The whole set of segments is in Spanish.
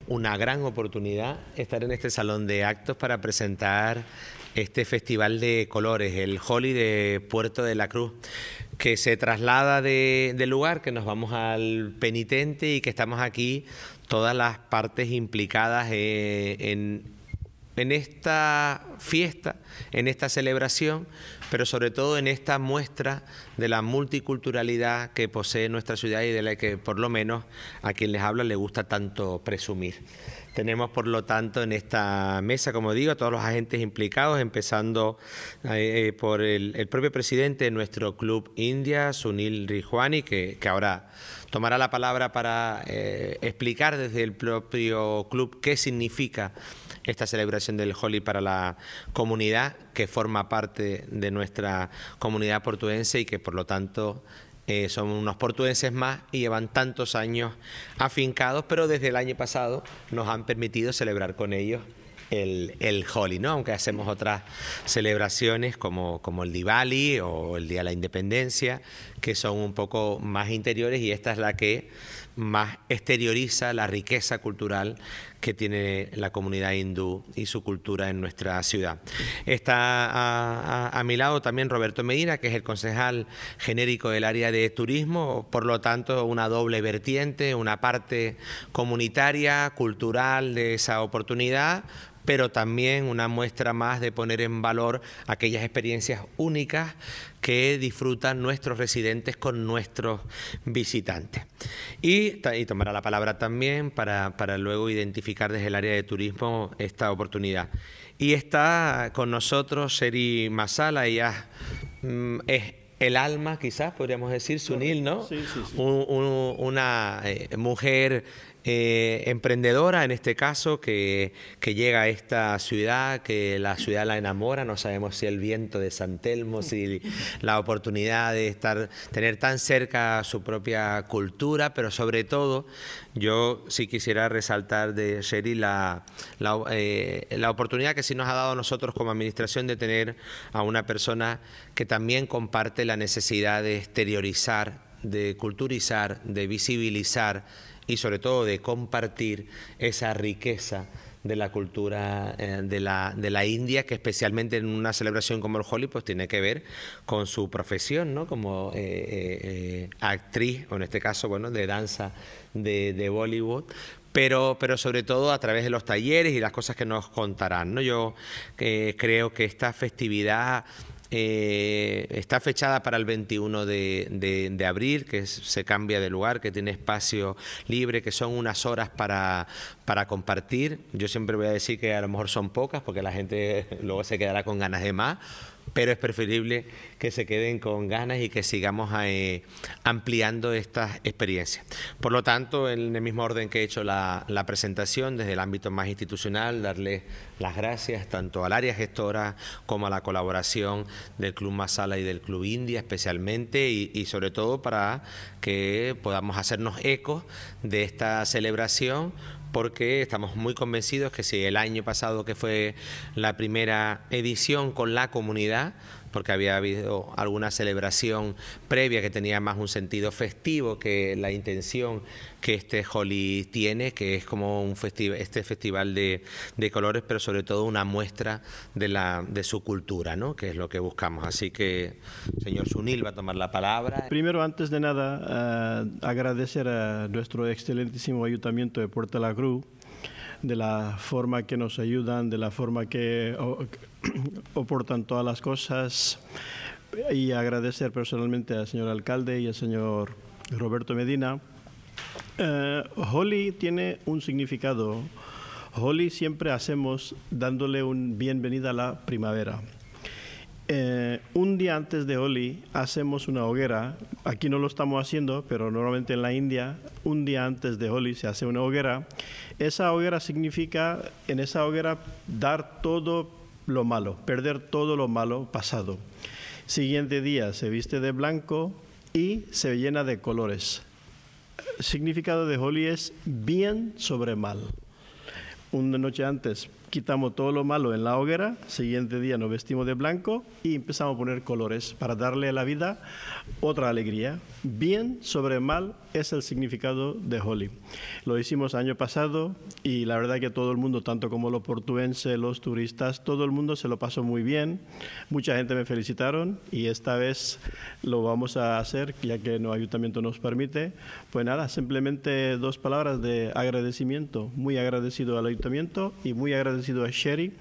una gran oportunidad estar en este salón de actos para presentar este festival de colores, el Holi de Puerto de la Cruz, que se traslada del lugar, que nos vamos al penitente y que estamos aquí todas las partes implicadas en esta fiesta, en esta celebración, pero sobre todo en esta muestra de la multiculturalidad que posee nuestra ciudad y de la que por lo menos a quien les habla le gusta tanto presumir. Tenemos, por lo tanto, en esta mesa, como digo, a todos los agentes implicados, empezando por el propio presidente de nuestro Club India, Sunil Rijwani, que ahora tomará la palabra para explicar desde el propio club qué significa esta celebración del Holi para la comunidad que forma parte de nuestra comunidad portuense y que, por lo tanto, son unos portuenses más y llevan tantos años afincados, pero desde el año pasado nos han permitido celebrar con ellos el Holi, ¿no? Aunque hacemos otras celebraciones como el Diwali o el Día de la Independencia, que son un poco más interiores, y esta es la que más exterioriza la riqueza cultural que tiene la comunidad hindú y su cultura en nuestra ciudad. Está a mi lado también Roberto Medina, que es el concejal genérico del área de turismo, por lo tanto una doble vertiente, una parte comunitaria, cultural de esa oportunidad, pero también una muestra más de poner en valor aquellas experiencias únicas que disfrutan nuestros residentes con nuestros visitantes. Y tomará la palabra también para luego identificar desde el área de turismo esta oportunidad. Y está con nosotros Sheri Masala, ella es el alma, quizás podríamos decir, Sunil, ¿no? Sí. Una mujer emprendedora, en este caso, que llega a esta ciudad, que la ciudad la enamora. No sabemos si el viento de San Telmo, si la oportunidad de tener tan cerca su propia cultura, pero sobre todo yo sí quisiera resaltar de Sheri la oportunidad que sí nos ha dado a nosotros como administración de tener a una persona que también comparte la necesidad de exteriorizar, de culturizar, de visibilizar y sobre todo de compartir esa riqueza de la cultura de la India, que especialmente en una celebración como el Holi pues tiene que ver con su profesión, ¿no? Como actriz, o en este caso, bueno, de danza de Bollywood, pero sobre todo a través de los talleres y las cosas que nos contarán, ¿no? Yo creo que esta festividad está fechada para el 21 de abril, que se cambia de lugar, que tiene espacio libre, que son unas horas para compartir. Yo siempre voy a decir que a lo mejor son pocas, porque la gente luego se quedará con ganas de más, pero es preferible que se queden con ganas y que sigamos ampliando estas experiencias. Por lo tanto, en el mismo orden que he hecho la presentación, desde el ámbito más institucional, darle las gracias tanto al área gestora como a la colaboración del Club Masala y del Club India especialmente, y sobre todo para que podamos hacernos eco de esta celebración, porque estamos muy convencidos que si el año pasado, que fue la primera edición con la comunidad, porque había habido alguna celebración previa que tenía más un sentido festivo que la intención que este Holi tiene, que es como este festival de colores, pero sobre todo una muestra de su cultura, ¿no? Que es lo que buscamos. Así que, señor Sunil va a tomar la palabra. Primero, antes de nada, agradecer a nuestro excelentísimo Ayuntamiento de Puerto de la Cruz de la forma que nos ayudan, de la forma que aportan todas las cosas, y agradecer personalmente al señor alcalde y al señor Roberto Medina. Holi tiene un significado. Holi siempre hacemos dándole un bienvenida a la primavera. Un día antes de Holi hacemos una hoguera. Aquí no lo estamos haciendo, pero normalmente en la India, un día antes de Holi se hace una hoguera. Esa hoguera significa, en esa hoguera, dar todo lo malo, perder todo lo malo pasado. Siguiente día se viste de blanco y se llena de colores. El significado de Holi es bien sobre mal. una noche antes quitamos todo lo malo en la hoguera, siguiente día nos vestimos de blanco y empezamos a poner colores para darle a la vida otra alegría. Bien sobre mal es el significado de Holi. Lo hicimos año pasado y la verdad que todo el mundo, tanto como los portuenses, los turistas, todo el mundo se lo pasó muy bien. Mucha gente me felicitaron y esta vez lo vamos a hacer, ya que el ayuntamiento nos permite. Pues nada, simplemente 2 palabras de agradecimiento. Muy agradecido al ayuntamiento y muy agradecido a Sherry.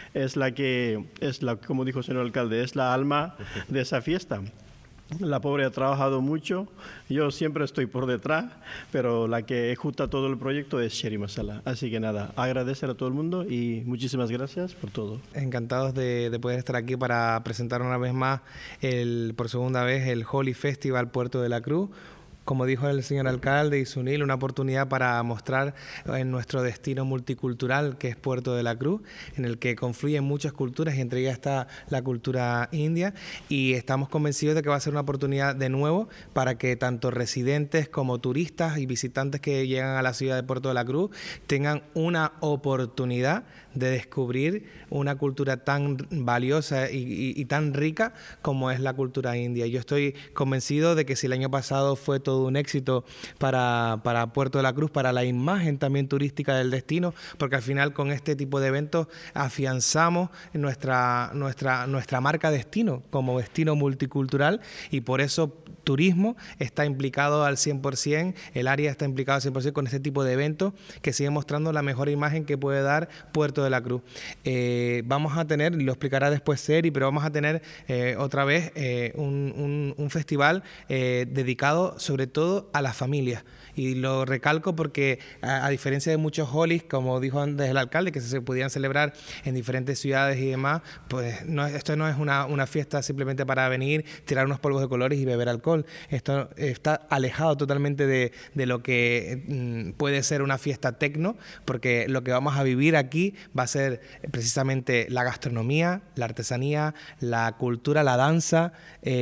Como dijo el señor alcalde, es la alma de esa fiesta. La pobre ha trabajado mucho, yo siempre estoy por detrás, pero la que ejecuta todo el proyecto es Sherry Masala. Así que nada, agradecer a todo el mundo y muchísimas gracias por todo. Encantados de poder estar aquí para presentar una vez más, por segunda vez, el Holi Festival Puerto de la Cruz. Como dijo el señor alcalde y Sunil, una oportunidad para mostrar en nuestro destino multicultural que es Puerto de la Cruz, en el que confluyen muchas culturas y entre ellas está la cultura india, y estamos convencidos de que va a ser una oportunidad de nuevo para que tanto residentes como turistas y visitantes que llegan a la ciudad de Puerto de la Cruz tengan una oportunidad de descubrir una cultura tan valiosa y tan rica como es la cultura india. Yo estoy convencido de que si el año pasado fue todo un éxito para Puerto de la Cruz, para la imagen también turística del destino, porque al final con este tipo de eventos afianzamos nuestra marca destino como destino multicultural, y por eso turismo está implicado al 100%, el área está implicado al 100% con este tipo de eventos que sigue mostrando la mejor imagen que puede dar Puerto de la Cruz. Vamos a tener, lo explicará después Seri, pero vamos a tener otra vez un festival dedicado sobre todo a las familias. Y lo recalco porque a diferencia de muchos holis, como dijo antes el alcalde, que se podían celebrar en diferentes ciudades y demás, pues esto no es una fiesta simplemente para venir, tirar unos polvos de colores y beber alcohol. Esto está alejado totalmente de lo que puede ser una fiesta tecno, porque lo que vamos a vivir aquí va a ser precisamente la gastronomía, la artesanía, la cultura, la danza,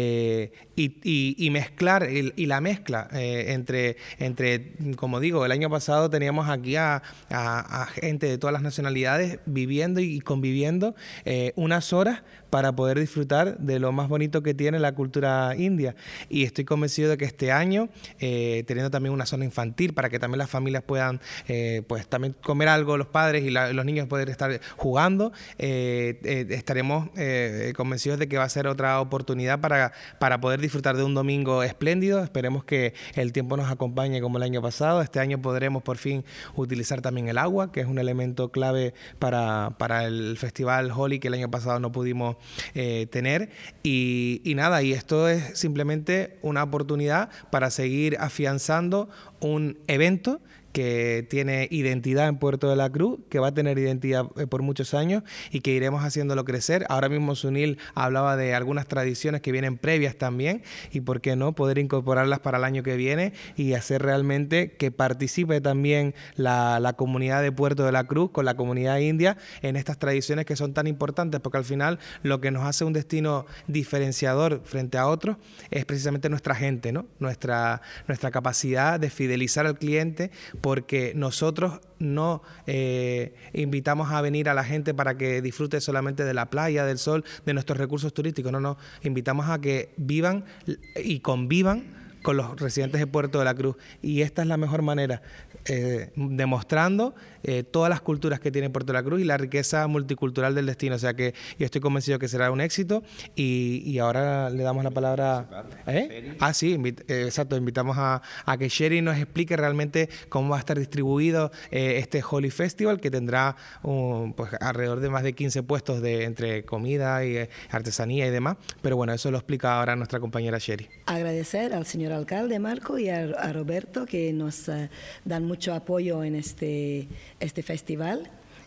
y mezclar, y la mezcla entre, como digo, el año pasado teníamos aquí a gente de todas las nacionalidades viviendo y conviviendo unas horas para poder disfrutar de lo más bonito que tiene la cultura india. Y estoy convencido de que este año, teniendo también una zona infantil para que también las familias puedan pues también comer algo, los padres y los niños poder estar jugando, estaremos convencidos de que va a ser otra oportunidad para poder disfrutar de un domingo espléndido. Esperemos que el tiempo nos acompañe como el año pasado. Este año podremos por fin utilizar también el agua, que es un elemento clave para el festival Holi, que el año pasado no pudimos tener. Y nada, y esto es simplemente una oportunidad para seguir afianzando un evento que tiene identidad en Puerto de la Cruz, que va a tener identidad por muchos años y que iremos haciéndolo crecer. Ahora mismo Sunil hablaba de algunas tradiciones que vienen previas también, y por qué no poder incorporarlas para el año que viene y hacer realmente que participe también la comunidad de Puerto de la Cruz con la comunidad india en estas tradiciones que son tan importantes, porque al final lo que nos hace un destino diferenciador frente a otros es precisamente nuestra gente, ¿no? Nuestra capacidad de fidelizar al cliente, porque nosotros no invitamos a venir a la gente para que disfrute solamente de la playa, del sol, de nuestros recursos turísticos. No, invitamos a que vivan y convivan con los residentes de Puerto de la Cruz, y esta es la mejor manera, demostrando todas las culturas que tiene Puerto de la Cruz y la riqueza multicultural del destino. O sea que yo estoy convencido que será un éxito, y ahora le damos la palabra sí, exacto, invitamos a que Sherry nos explique realmente cómo va a estar distribuido este Holi Festival, que tendrá pues alrededor de más de 15 puestos entre comida y artesanía y demás, pero bueno, eso lo explica ahora nuestra compañera Sherry. Agradecer al señor alcalde Marco y a Roberto, que nos dan mucho apoyo en este festival,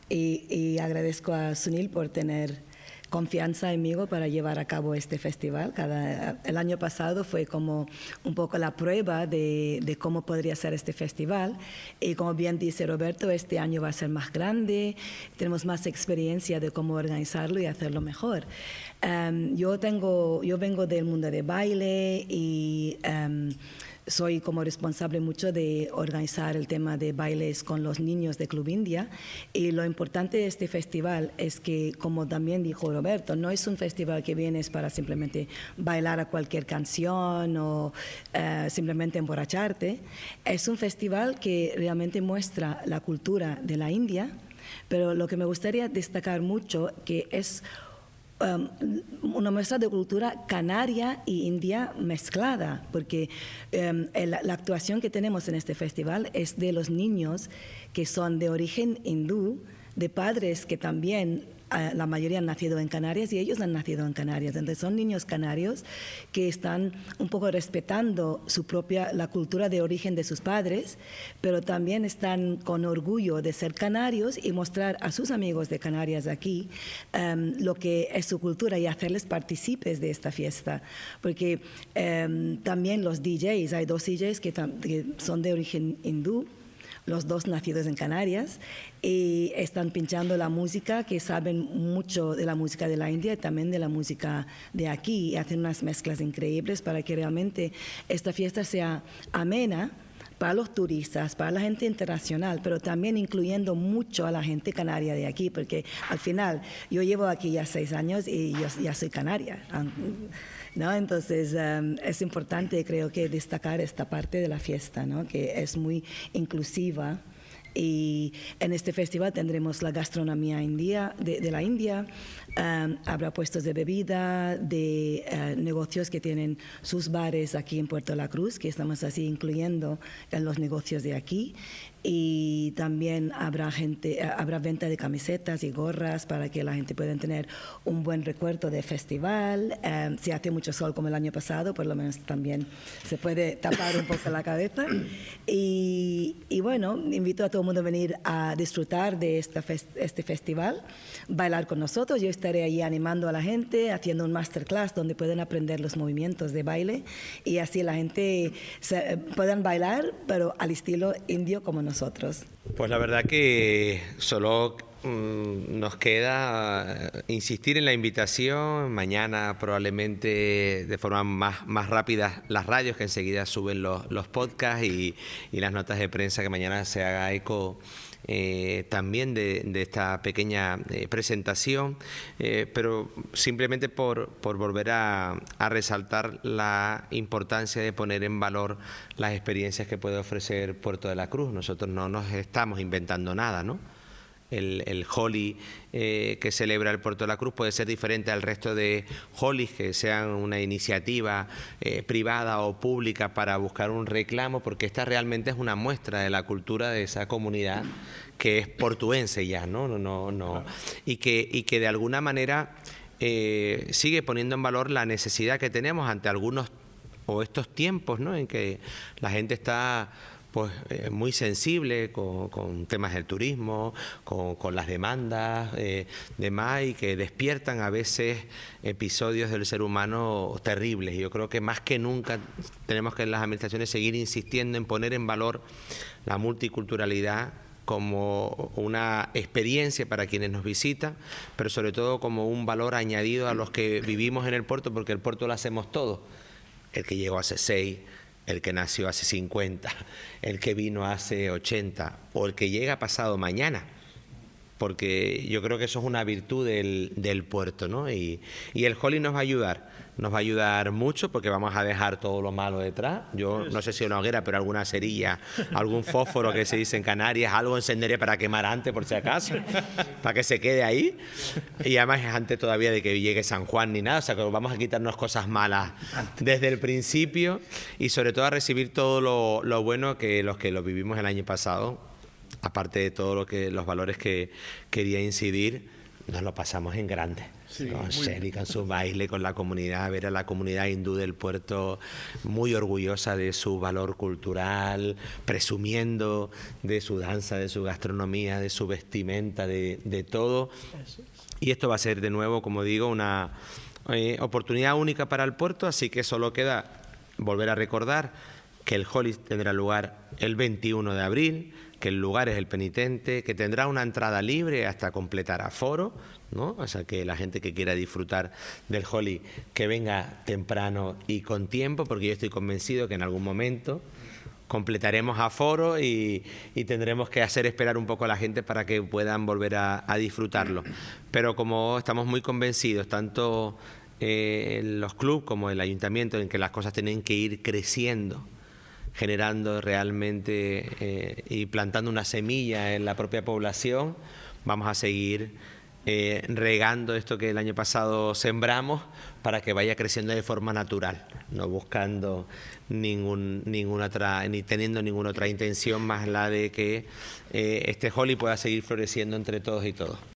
y agradezco a Sunil por tener confianza en mí para llevar a cabo este festival. El año pasado fue como un poco la prueba de cómo podría ser este festival, y como bien dice Roberto, este año va a ser más grande, tenemos más experiencia de cómo organizarlo y hacerlo mejor. Yo vengo del mundo de baile y soy como responsable mucho de organizar el tema de bailes con los niños de Club India, y lo importante de este festival es que, como también dijo Roberto, no es un festival que vienes para simplemente bailar a cualquier canción o simplemente emborracharte. Es un festival que realmente muestra la cultura de la India, pero lo que me gustaría destacar mucho que es una muestra de cultura canaria y india mezclada, porque la actuación que tenemos en este festival es de los niños que son de origen hindú, de padres que también la mayoría han nacido en Canarias y ellos han nacido en Canarias. Entonces son niños canarios que están un poco respetando la cultura de origen de sus padres, pero también están con orgullo de ser canarios y mostrar a sus amigos de Canarias aquí lo que es su cultura y hacerles partícipes de esta fiesta. Porque también los DJs, hay 2 DJs que son de origen hindú, los 2 nacidos en Canarias, y están pinchando la música, que saben mucho de la música de la India y también de la música de aquí, y hacen unas mezclas increíbles para que realmente esta fiesta sea amena para los turistas, para la gente internacional, pero también incluyendo mucho a la gente canaria de aquí, porque al final yo llevo aquí ya 6 años y yo ya soy canaria, ¿no? Entonces es importante, creo que, destacar esta parte de la fiesta, ¿no? Que es muy inclusiva. Y en este festival tendremos la gastronomía india, de la India, habrá puestos de bebida, de negocios que tienen sus bares aquí en Puerto La Cruz, que estamos así incluyendo en los negocios de aquí. Y también habrá venta de camisetas y gorras para que la gente pueda tener un buen recuerdo del festival. Si hace mucho sol como el año pasado, por lo menos también se puede tapar un poco la cabeza. Y bueno, invito a todo el mundo a venir a disfrutar de este festival, bailar con nosotros. Yo estaré ahí animando a la gente, haciendo un masterclass donde pueden aprender los movimientos de baile y así la gente puedan bailar, pero al estilo indio como nosotros. Pues la verdad que solo nos queda insistir en la invitación. Mañana probablemente de forma más rápida las radios, que enseguida suben los podcasts y las notas de prensa, que mañana se haga eco también de esta pequeña presentación, pero simplemente por volver a resaltar la importancia de poner en valor las experiencias que puede ofrecer Puerto de la Cruz. Nosotros no nos estamos inventando nada, ¿no? El Holi que celebra el Puerto de la Cruz puede ser diferente al resto de Holis que sean una iniciativa privada o pública para buscar un reclamo, porque esta realmente es una muestra de la cultura de esa comunidad que es portuense ya, ¿no? Y que de alguna manera sigue poniendo en valor la necesidad que tenemos ante algunos o estos tiempos, ¿no? En que la gente está pues muy sensible con temas del turismo, con las demandas, demás, y que despiertan a veces episodios del ser humano terribles. Y yo creo que más que nunca tenemos que en las administraciones seguir insistiendo en poner en valor la multiculturalidad como una experiencia para quienes nos visitan, pero sobre todo como un valor añadido a los que vivimos en el puerto, porque el puerto lo hacemos todos. El que llegó hace 6, el que nació hace 50, el que vino hace 80 o el que llega pasado mañana, porque yo creo que eso es una virtud del puerto, ¿no? Y el Holi nos va a ayudar mucho, porque vamos a dejar todo lo malo detrás. Yo no sé si una hoguera, pero alguna cerilla, algún fósforo que se dice en Canarias, algo encenderé para quemar antes, por si acaso, para que se quede ahí. Y además es antes todavía de que llegue San Juan ni nada, o sea que vamos a quitarnos cosas malas desde el principio y sobre todo a recibir todo lo bueno que los que lo vivimos el año pasado, aparte de todo los valores que quería incidir, nos lo pasamos en grande. Sí, con Shelly, con su baile, con la comunidad, ver a la comunidad hindú del puerto muy orgullosa de su valor cultural, presumiendo de su danza, de su gastronomía, de su vestimenta, de todo. Y esto va a ser de nuevo, como digo, una oportunidad única para el puerto, así que solo queda volver a recordar que el Holi tendrá lugar el 21 de abril, que el lugar es el Penitente, que tendrá una entrada libre hasta completar aforo, ¿no? O sea, que la gente que quiera disfrutar del Holi, que venga temprano y con tiempo, porque yo estoy convencido que en algún momento completaremos aforo y tendremos que hacer esperar un poco a la gente para que puedan volver a disfrutarlo. Pero como estamos muy convencidos, tanto los clubes como el ayuntamiento, en que las cosas tienen que ir creciendo, generando realmente y plantando una semilla en la propia población, vamos a seguir regando esto que el año pasado sembramos para que vaya creciendo de forma natural, no buscando ni teniendo ninguna otra intención más la de que este Holi pueda seguir floreciendo entre todos y todos.